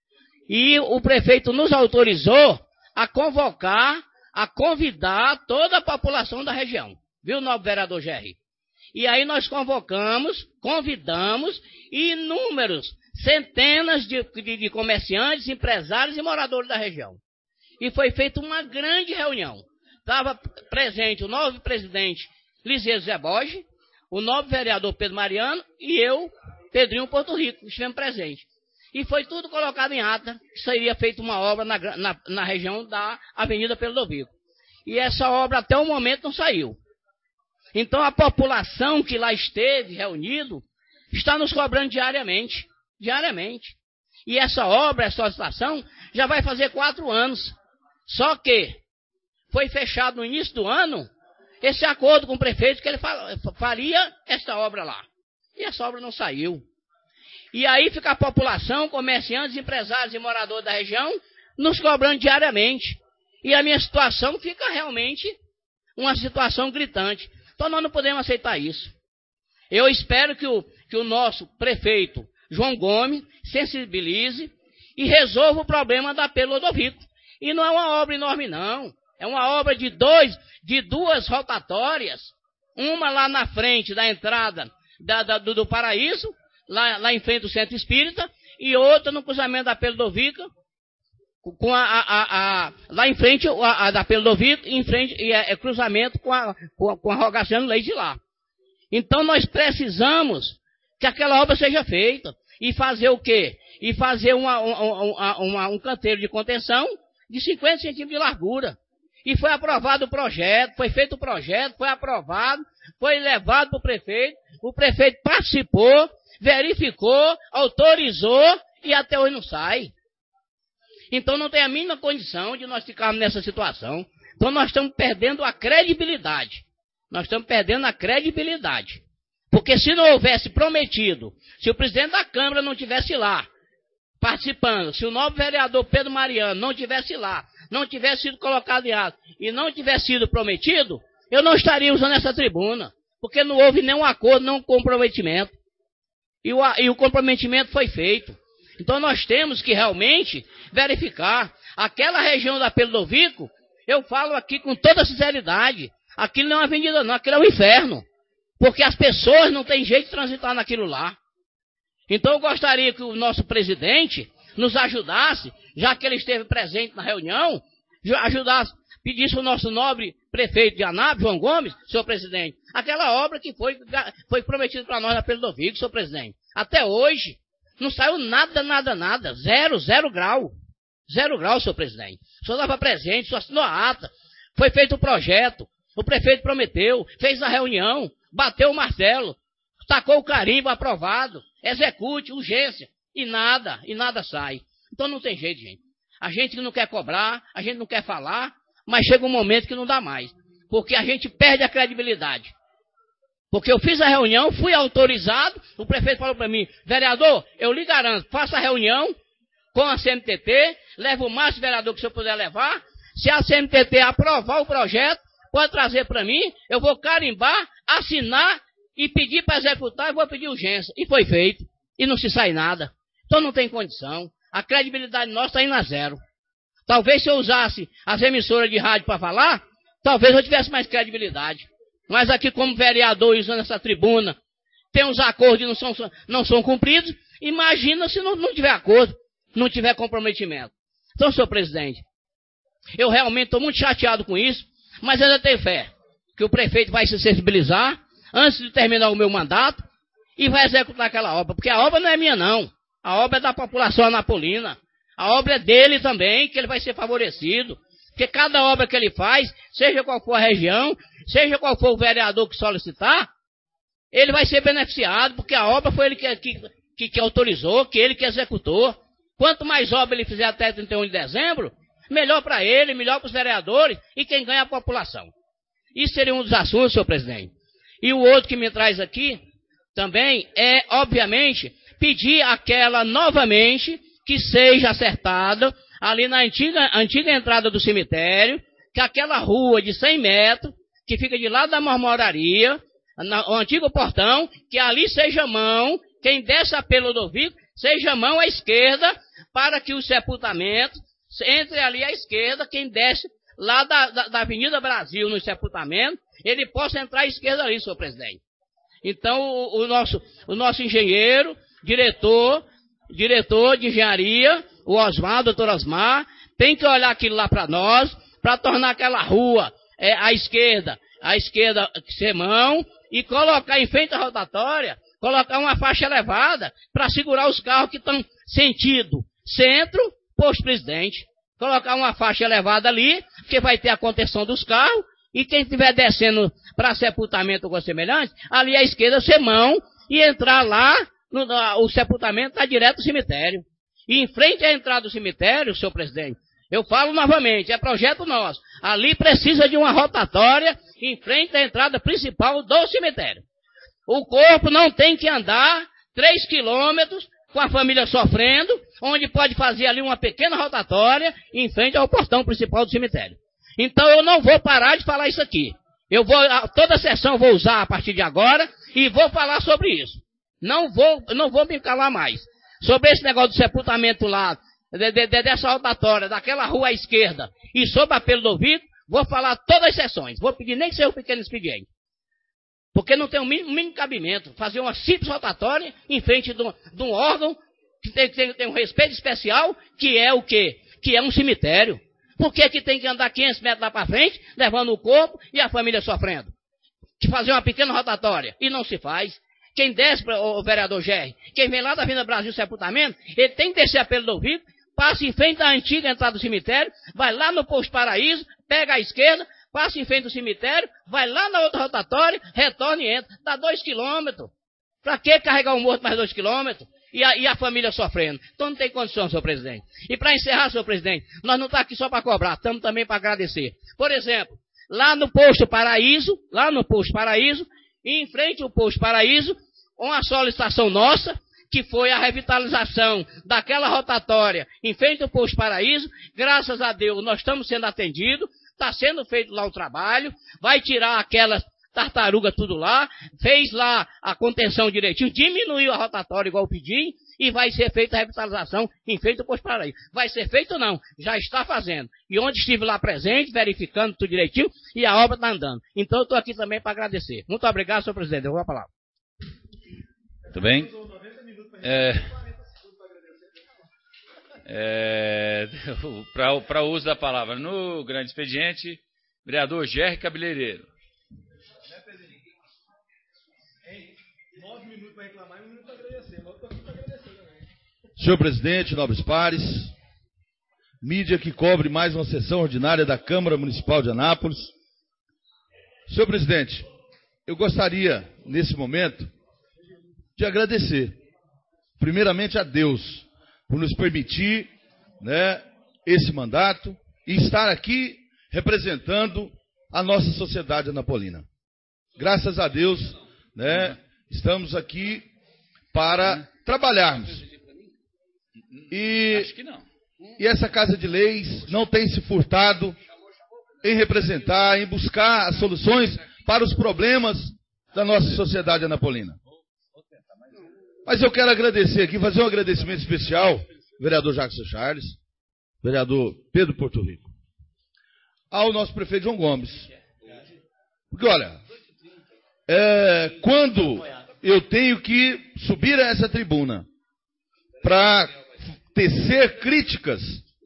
E o prefeito nos autorizou a convocar, a convidar toda a população da região. Viu, novo vereador G R? E aí nós convocamos, convidamos inúmeros, centenas de, de, de comerciantes, empresários e moradores da região. E foi feita uma grande reunião. Estava presente o novo presidente Liseu Zé Borges, o novo vereador Pedro Mariano e eu, Pedrinho Porto Rico, estivemos presentes. E foi tudo colocado em ata, que seria feita uma obra na, na, na região da Avenida Pedro Lodovico. E essa obra até o momento não saiu. Então a população que lá esteve reunido está nos cobrando diariamente. Diariamente. E essa obra, essa licitação, já vai fazer quatro anos. Só que foi fechado no início do ano esse acordo com o prefeito que ele faria esta obra lá. E essa obra não saiu. E aí fica a população, comerciantes, empresários e moradores da região nos cobrando diariamente. E a minha situação fica realmente uma situação gritante. Então nós não podemos aceitar isso. Eu espero que o, que o nosso prefeito, João Gomes, sensibilize e resolva o problema da Pedro Lodovico. E não é uma obra enorme, não. É uma obra de, dois, de duas rotatórias. Uma lá na frente da entrada da, da, do, do Paraíso, lá, lá em frente do Centro Espírita, e outra no cruzamento da Pedro Lodovico, com a, a, a, a, lá em frente a, a da Pedro Lodovico, em frente, e é, é cruzamento com a, com a, com a Rogaciano Leite de lá. Então nós precisamos que aquela obra seja feita. E fazer o quê? E fazer uma, uma, uma, um canteiro de contenção de cinquenta centímetros de largura. E foi aprovado o projeto, foi feito o projeto, foi aprovado, foi levado para o prefeito, o prefeito participou, verificou, autorizou e até hoje não sai. Então não tem a mínima condição de nós ficarmos nessa situação. Então nós estamos perdendo a credibilidade. Nós estamos perdendo a credibilidade. Porque se não houvesse prometido, se o presidente da Câmara não estivesse lá, participando, se o novo vereador Pedro Mariano não estivesse lá, não tivesse sido colocado em ato e não tivesse sido prometido, eu não estaria usando essa tribuna. Porque não houve nenhum acordo, nenhum comprometimento. E o, e o comprometimento foi feito. Então nós temos que realmente verificar. Aquela região da Pedro Lodovico, eu falo aqui com toda sinceridade, aquilo não é uma avenida não, aquilo é um inferno. Porque as pessoas não têm jeito de transitar naquilo lá. Então eu gostaria que o nosso presidente nos ajudasse, já que ele esteve presente na reunião, ajudasse, pedisse ao nosso nobre prefeito de Anápolis, João Gomes, senhor presidente, aquela obra que foi, foi prometida para nós na Pedro Lodovico, senhor presidente. Até hoje, não saiu nada, nada, nada. Zero, zero grau. Zero grau, senhor presidente. O senhor estava presente, o senhor assinou a ata, foi feito o projeto, o prefeito prometeu, fez a reunião, bateu o martelo, tacou o carimbo, aprovado, execute, urgência, e nada, e nada sai. Então não tem jeito, gente. A gente não quer cobrar, a gente não quer falar, mas chega um momento que não dá mais. Porque a gente perde a credibilidade. Porque eu fiz a reunião, fui autorizado, o prefeito falou para mim, vereador, eu lhe garanto, faça a reunião com a C M T T, leva o máximo vereador que o senhor puder levar, se a C M T T aprovar o projeto, pode trazer para mim, eu vou carimbar, assinar e pedir para executar, e vou pedir urgência. E foi feito. E não se sai nada. Então não tem condição. A credibilidade nossa está indo a zero. Talvez se eu usasse as emissoras de rádio para falar, talvez eu tivesse mais credibilidade. Mas aqui como vereador usando essa tribuna, tem uns acordos que não são, não são cumpridos, Imagina se não, não tiver acordo, não tiver comprometimento. Então, senhor presidente, eu realmente estou muito chateado com isso, mas ainda tenho fé que o prefeito vai se sensibilizar antes de terminar o meu mandato e vai executar aquela obra, porque a obra não é minha não, a obra é da população anapolina, a obra é dele também, que ele vai ser favorecido, porque cada obra que ele faz, seja qual for a região, seja qual for o vereador que solicitar, ele vai ser beneficiado, porque a obra foi ele que, que, que, que autorizou, que ele que executou. Quanto mais obra ele fizer até trinta e um de dezembro, melhor para ele, melhor para os vereadores e quem ganha a população. Isso seria um dos assuntos, senhor presidente. E o outro que me traz aqui também é, obviamente, pedir aquela novamente que seja acertada ali na antiga, antiga entrada do cemitério, que aquela rua de cem metros, que fica de lado da marmoraria, na, o antigo portão, que ali seja mão, quem desce a pelo do Vico, seja mão à esquerda, para que o sepultamento entre ali à esquerda, quem desce lá da, da, da Avenida Brasil no sepultamento, ele possa entrar à esquerda ali, senhor presidente. Então, o, o, nosso, o nosso engenheiro, diretor, diretor de engenharia, o Osmar, doutor Osmar, tem que olhar aquilo lá para nós, para tornar aquela rua é, à esquerda, à esquerda ser mão, e colocar em frente à rotatória, colocar uma faixa elevada para segurar os carros que estão sentido centro, posto presidente. Colocar uma faixa elevada ali, porque vai ter a contenção dos carros, e quem estiver descendo para sepultamento ou semelhante, ali à esquerda ser mão e entrar lá, no, no, o sepultamento está direto do cemitério. E em frente à entrada do cemitério, senhor presidente, eu falo novamente, é projeto nosso, ali precisa de uma rotatória em frente à entrada principal do cemitério. O corpo não tem que andar três quilômetros com a família sofrendo, onde pode fazer ali uma pequena rotatória em frente ao portão principal do cemitério. Então eu não vou parar de falar isso aqui. Eu vou, toda a sessão eu vou usar a partir de agora e vou falar sobre isso. Não vou, não vou me calar mais. Sobre esse negócio do sepultamento lá, de, de, de, dessa rotatória, daquela rua à esquerda, e sobre apelo do ouvido, vou falar todas as sessões. Vou pedir nem que seja um pequeno expediente. Porque não tem um mínimo, mínimo cabimento fazer uma simples rotatória em frente de um, de um órgão que tem, tem, tem um respeito especial, que é o quê? Que é um cemitério. Por que que tem que andar quinhentos metros lá para frente, levando o corpo e a família sofrendo? Que fazer uma pequena rotatória. E não se faz. Quem desce, o vereador Gerry, quem vem lá da Avenida Brasil Sepultamento, ele tem que descer a pelo do ouvido, passa em frente à antiga entrada do cemitério, vai lá no posto Paraíso, pega a esquerda, passa em frente do cemitério, vai lá na outra rotatória, retorna e entra. Dá dois quilômetros. Para que carregar o morto mais dois quilômetros? E a, e a família sofrendo. Então não tem condição, senhor presidente. E para encerrar, senhor presidente, nós não estamos aqui só para cobrar, estamos também para agradecer. Por exemplo, lá no posto Paraíso, lá no posto Paraíso, e em frente ao posto Paraíso, uma solicitação nossa, que foi a revitalização daquela rotatória em frente ao posto Paraíso. Graças a Deus nós estamos sendo atendidos, está sendo feito lá o trabalho, vai tirar aquelas tartaruga tudo lá, fez lá a contenção direitinho, diminuiu a rotatória igual eu pedi, e vai ser feita a revitalização em frente ao posto Paraíso. Vai ser feito não, já está fazendo. E onde estive lá presente, verificando tudo direitinho, e a obra está andando. Então eu estou aqui também para agradecer. Muito obrigado, senhor presidente. Eu vou a palavra. Muito bem. É, é, para o uso da palavra no grande expediente, vereador Gerry Cabeleireiro. Nove minutos para reclamar e um minuto para agradecer. Eu estou aqui para agradecer também. Senhor presidente, nobres pares, mídia que cobre mais uma sessão ordinária da Câmara Municipal de Anápolis. Senhor presidente, eu gostaria, nesse momento, de agradecer, primeiramente a Deus, por nos permitir, né, esse mandato e estar aqui representando a nossa sociedade anapolina. Graças a Deus, né, estamos aqui para trabalharmos. E, Acho que não. e essa Casa de Leis não tem se furtado em representar, em buscar as soluções para os problemas da nossa sociedade anapolina. Mas eu quero agradecer aqui, fazer um agradecimento especial, vereador Jackson Charles, vereador Pedro Porto Rico, ao nosso prefeito João Gomes. Porque, olha, é, quando eu tenho que subir a essa tribuna para tecer críticas,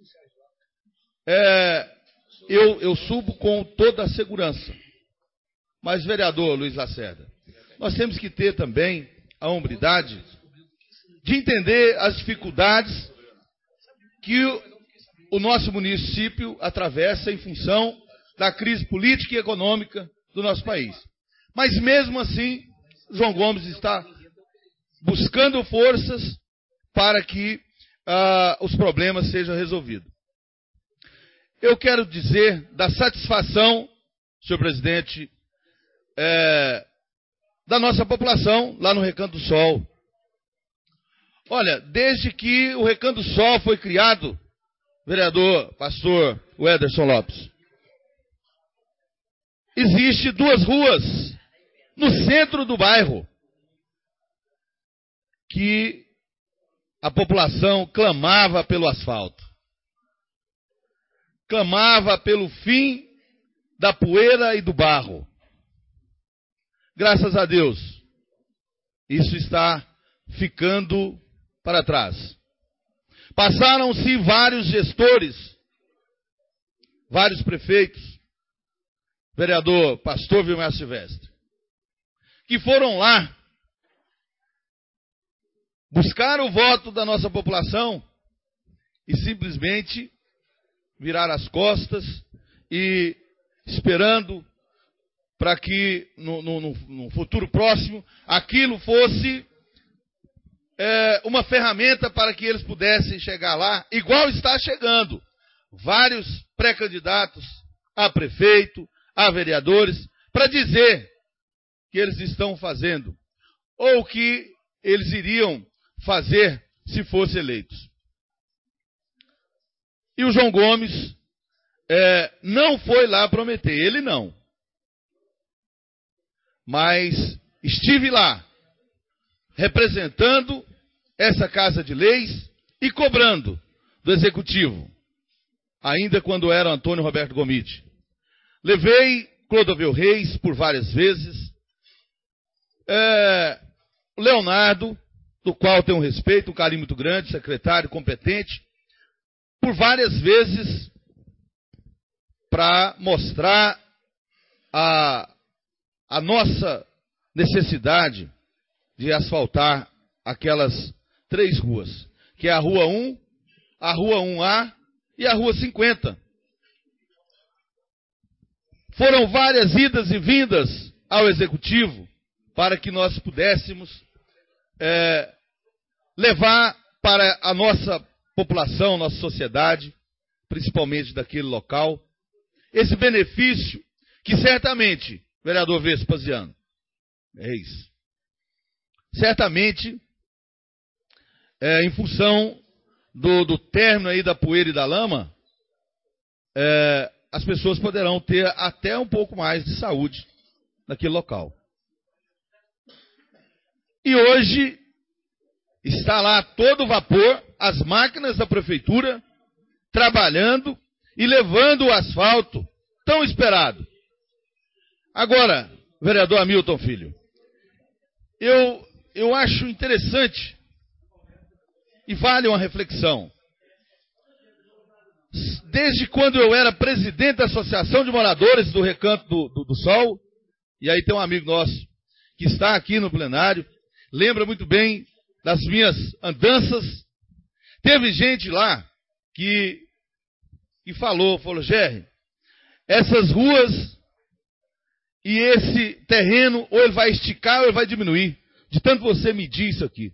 é, eu, eu subo com toda a segurança. Mas, vereador Luiz Lacerda, nós temos que ter também a hombridade de entender as dificuldades que o, o nosso município atravessa em função da crise política e econômica do nosso país. Mas, mesmo assim, João Gomes está buscando forças para que ah, os problemas sejam resolvidos. Eu quero dizer da satisfação, senhor presidente, é, da nossa população lá no Recanto do Sol. Olha, desde que o Recanto do Sol foi criado, vereador, pastor Wederson Lopes, existe duas ruas no centro do bairro que a população clamava pelo asfalto. Clamava pelo fim da poeira e do barro. Graças a Deus, isso está ficando para trás. Passaram-se vários gestores, vários prefeitos, vereador pastor Vilmar Silvestre, que foram lá buscar o voto da nossa população e simplesmente virar as costas e esperando para que no, no, no futuro próximo aquilo fosse é, uma ferramenta para que eles pudessem chegar lá, igual está chegando. Vários pré-candidatos a prefeito, a vereadores, para dizer que eles estão fazendo, ou que eles iriam fazer se fossem eleitos. E o João Gomes é, não foi lá prometer, ele não. Mas estive lá, representando essa Casa de Leis e cobrando do Executivo, ainda quando era Antônio Roberto Gomide. Levei Clodovil Reis por várias vezes, é, Leonardo, do qual tenho um respeito, um carinho muito grande, secretário competente, por várias vezes para mostrar a a nossa necessidade de asfaltar aquelas três ruas, que é a Rua um, a Rua um A e a Rua cinquenta. Foram várias idas e vindas ao Executivo para que nós pudéssemos é, levar para a nossa população, nossa sociedade, principalmente daquele local, esse benefício que certamente, vereador Vespasiano, é isso. Certamente, é, em função do, do término aí da poeira e da lama, é, as pessoas poderão ter até um pouco mais de saúde naquele local. E hoje está lá todo vapor, as máquinas da prefeitura trabalhando e levando o asfalto tão esperado. Agora, vereador Hamilton Filho, eu, eu acho interessante e vale uma reflexão. Desde quando eu era presidente da Associação de Moradores do Recanto do, do, do Sol, e aí tem um amigo nosso que está aqui no plenário, lembra muito bem das minhas andanças. Teve gente lá que, que falou, falou, Gerry, essas ruas e esse terreno, ou ele vai esticar ou ele vai diminuir, de tanto você medir isso aqui.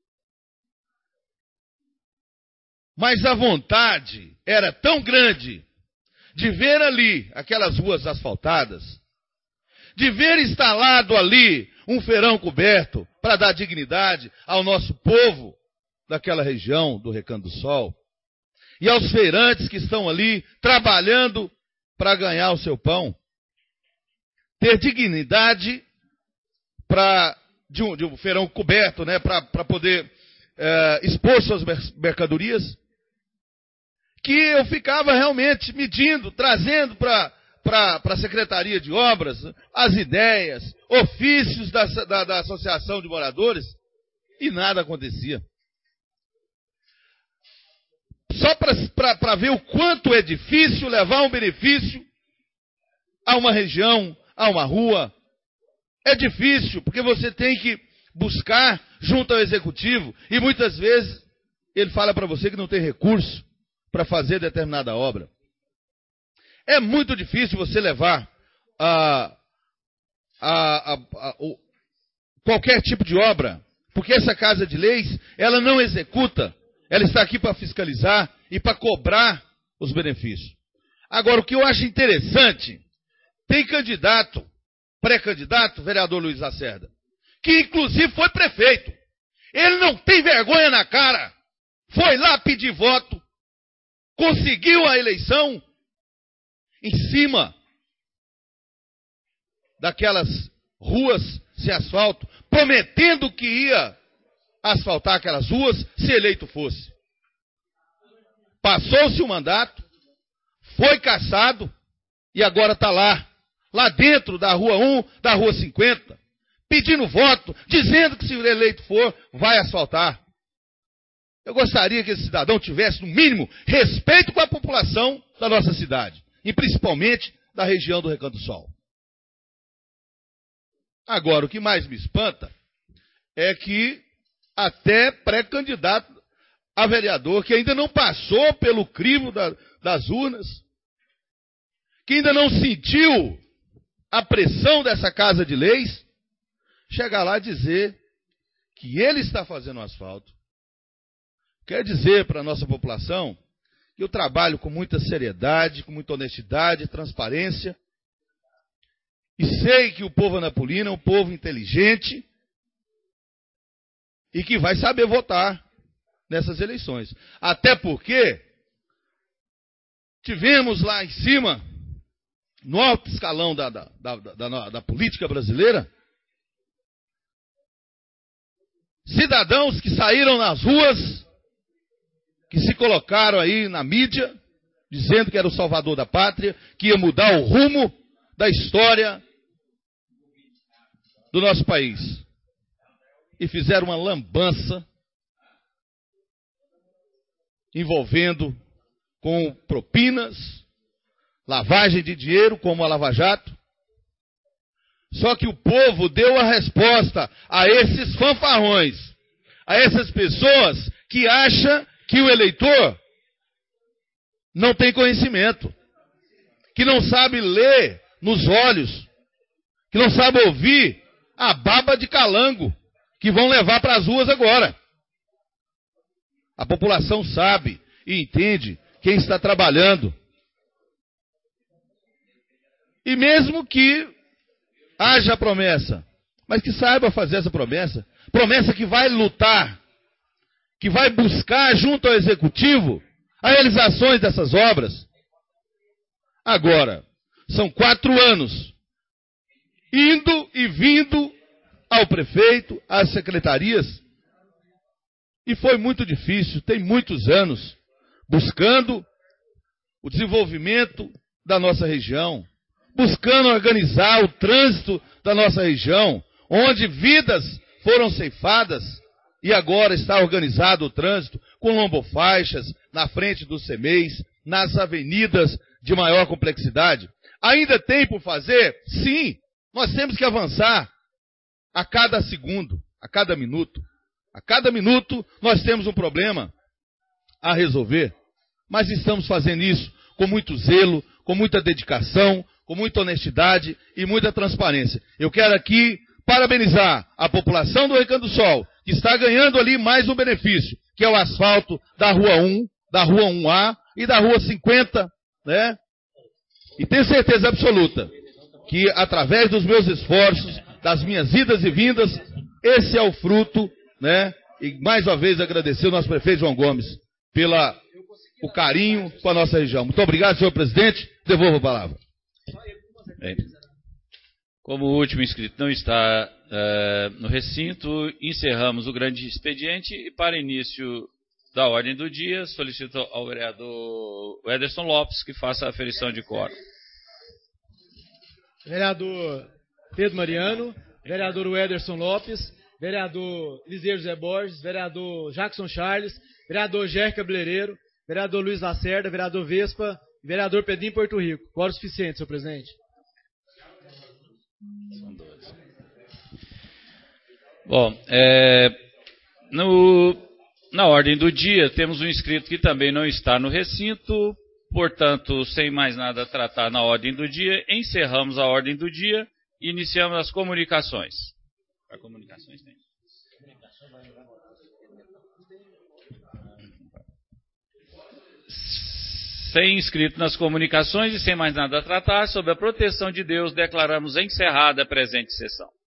Mas a vontade era tão grande de ver ali aquelas ruas asfaltadas, de ver instalado ali um feirão coberto para dar dignidade ao nosso povo daquela região do Recanto do Sol, e aos feirantes que estão ali trabalhando para ganhar o seu pão. Ter dignidade pra, de, um, de um feirão coberto, né, para poder é, expor suas mercadorias, que eu ficava realmente medindo, trazendo para a Secretaria de Obras as ideias, ofícios da, da, da Associação de Moradores, e nada acontecia. só para ver o quanto é difícil levar um benefício a uma região, a uma rua. É difícil, porque você tem que buscar junto ao executivo, e muitas vezes ele fala para você que não tem recurso para fazer determinada obra. É muito difícil você levar a, a, a, a, o, qualquer tipo de obra, porque essa Casa de Leis, ela não executa, ela está aqui para fiscalizar e para cobrar os benefícios. Agora, o que eu acho interessante, tem candidato, pré-candidato, vereador Luiz Lacerda, que inclusive foi prefeito. Ele não tem vergonha na cara, foi lá pedir voto, conseguiu a eleição em cima daquelas ruas sem asfalto, prometendo que ia asfaltar aquelas ruas se eleito fosse. Passou-se o mandato, foi cassado e agora está lá, lá dentro da Rua um, da Rua cinquenta, pedindo voto, dizendo que se eleito for, vai asfaltar. Eu gostaria que esse cidadão tivesse, no mínimo, respeito com a população da nossa cidade, e principalmente da região do Recanto do Sol. Agora, o que mais me espanta é que até pré-candidato a vereador, que ainda não passou pelo crivo da, das urnas, que ainda não sentiu a pressão dessa Casa de Leis, chegar lá e dizer que ele está fazendo asfalto. Quer dizer para a nossa população que eu trabalho com muita seriedade, com muita honestidade, transparência, e sei que o povo anapolino é um povo inteligente e que vai saber votar nessas eleições. Até porque tivemos lá em cima, no alto escalão da, da, da, da, da política brasileira, cidadãos que saíram nas ruas, que se colocaram aí na mídia, dizendo que era o salvador da pátria, que ia mudar o rumo da história do nosso país. E fizeram uma lambança envolvendo com propinas, lavagem de dinheiro, como a Lava Jato. Só que o povo deu a resposta a esses fanfarrões, a essas pessoas que acham que o eleitor não tem conhecimento, que não sabe ler nos olhos, que não sabe ouvir a baba de calango que vão levar para as ruas agora. A população sabe e entende quem está trabalhando. E mesmo que haja promessa, mas que saiba fazer essa promessa, promessa que vai lutar, que vai buscar junto ao executivo a realizações dessas obras. Agora, são quatro anos indo e vindo ao prefeito, às secretarias, e foi muito difícil, tem muitos anos, buscando o desenvolvimento da nossa região, buscando organizar o trânsito da nossa região, onde vidas foram ceifadas, e agora está organizado o trânsito com lombofaixas na frente dos C M E Is, nas avenidas de maior complexidade. Ainda tem por fazer? Sim, nós temos que avançar a cada segundo, a cada minuto. A cada minuto nós temos um problema a resolver, mas estamos fazendo isso com muito zelo, com muita dedicação, com muita honestidade e muita transparência. Eu quero aqui parabenizar a população do Recanto do Sol, que está ganhando ali mais um benefício, que é o asfalto da Rua um, da Rua um A e da Rua cinquenta, né? E tenho certeza absoluta que, através dos meus esforços, das minhas idas e vindas, esse é o fruto, né? E mais uma vez agradecer o nosso prefeito João Gomes pela o carinho com a nossa região. Muito obrigado, senhor presidente. Devolvo a palavra. Bem, como o último inscrito não está uh, no recinto, encerramos o grande expediente e, para início da ordem do dia, solicito ao vereador Ederson Lopes que faça a aferição de quórum. Vereador Pedro Mariano, vereador Ederson Lopes, vereador Liseiro Zé Borges, vereador Jackson Charles, vereador Jair Cabeleireiro, vereador Luiz Lacerda, vereador Vespa e vereador Pedrinho Porto Rico. Quórum suficiente, senhor presidente. São dois. Bom, é, no, na ordem do dia, temos um inscrito que também não está no recinto. Portanto, sem mais nada a tratar na ordem do dia, encerramos a ordem do dia e iniciamos as comunicações. Para comunicações tem. Sem inscrito nas comunicações e sem mais nada a tratar, sob a proteção de Deus, declaramos encerrada a presente sessão.